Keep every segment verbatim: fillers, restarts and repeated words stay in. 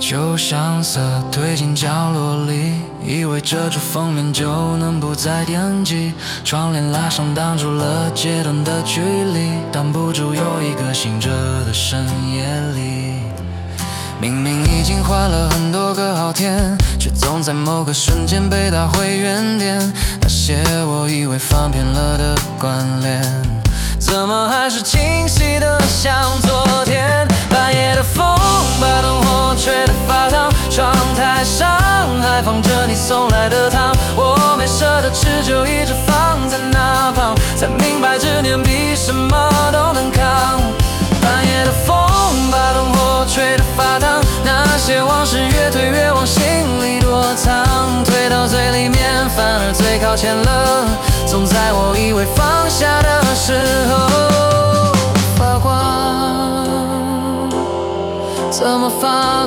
旧相册推进角落里，以为遮住封面就能不再惦记。窗帘拉上挡住了街灯的距离，挡不住有一个醒着的深夜里。明明已经换了很多个好天，却总在某个瞬间被打回原点。那些我以为放遍了的关联，怎么还是清晰的像昨天？半夜的风把灯火吹得发烫，窗台上还放着你送来的糖，我没舍得吃就一直放在那旁，才明白执念比什么都能扛。半夜的风把灯火吹得发烫，那些往事越推越往心里躲藏，推到最里面反而最靠前了，总在我以为放下的时候发光，怎么放？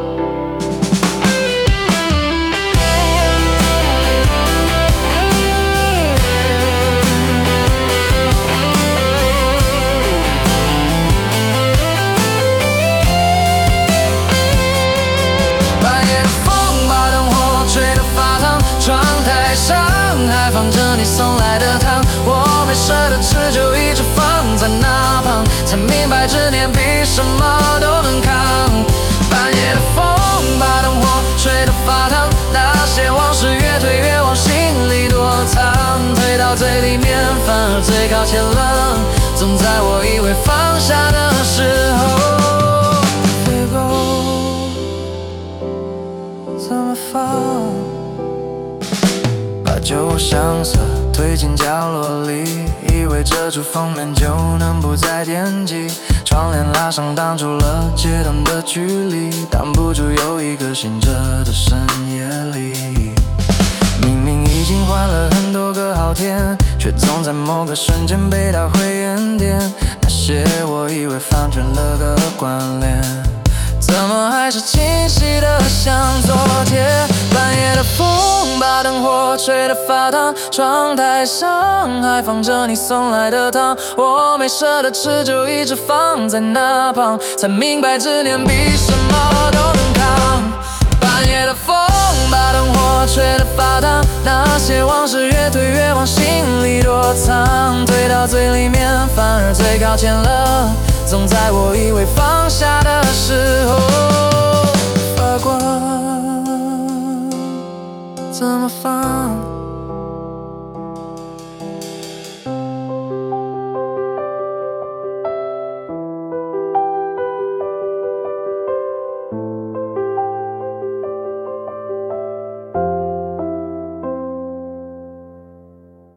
还放着你送来的糖，我没舍得吃就一直放在那旁，才明白执念比什么都能扛。半夜的风把灯火吹得发烫，那些往事越推越往心里躲藏，推到最里面反而最靠前了，总在我以为放下的时候飞过，怎么放？把旧相册推进角落里，以为遮住封面就能不再惦记。窗帘拉上挡住了街灯的距离，挡不住有一个醒着的深夜里。明明已经换了很多个好天，却总在某个瞬间被打回原点。那些我以为放正了个关联，怎么还是清晰的像昨天？半夜的风把灯火吹得发烫，窗台上还放着你送来的糖，我没舍得吃就一直放在那旁，才明白执念比什么都能扛。半夜的风把灯火吹得发烫，那些往事越推越往心里躲藏，推到最里面反而最靠前了，总在我以为放下的时候发光，怎么放？